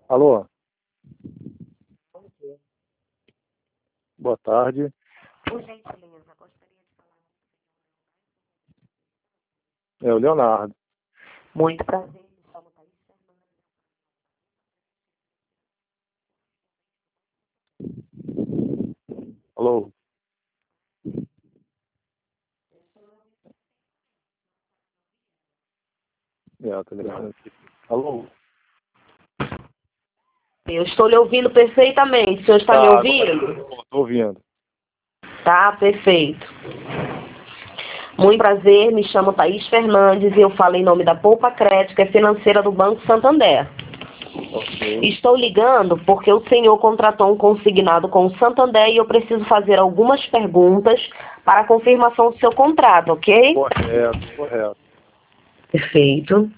Alô, boa tarde. Por gentileza, gostaria de falar. É o Leonardo. Muito prazer, me chamo Thaís Fernandes. Alô. Tá ligado aqui. Alô. Eu estou lhe ouvindo perfeitamente. O senhor está me ouvindo? Estou ouvindo. Tá, perfeito. Muito prazer, me chamo Thaís Fernandes e eu falo em nome da Poupa Crédito, é financeira do Banco Santander. Ok. Estou ligando porque o senhor contratou um consignado com o Santander e eu preciso fazer algumas perguntas para a confirmação do seu contrato, ok? Correto. Perfeito.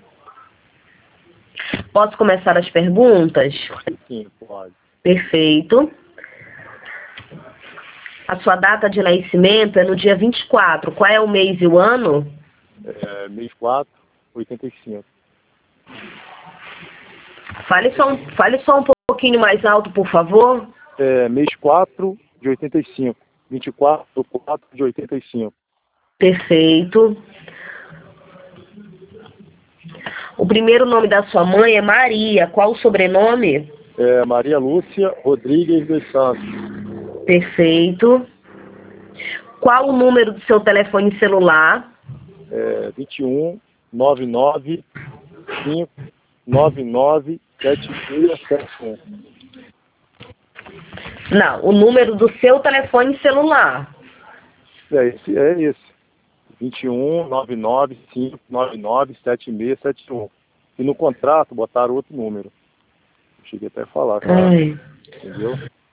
Posso começar as perguntas? Sim, pode. Perfeito. A sua data de nascimento é no dia 24. Qual é o mês e o ano? Mês 4, 85. Fale só um pouquinho mais alto, por favor. Mês 4 de 85. 24 do 4 de 85. Perfeito. O primeiro nome da sua mãe é Maria. Qual o sobrenome? Maria Lúcia Rodrigues dos Santos. Perfeito. Qual o número do seu telefone celular? 21 99 599 7671. Não, o número do seu telefone celular. Esse. 21 99 599 7671. E no contrato botaram outro número. Cheguei até a falar, tá? Ai. Entendeu?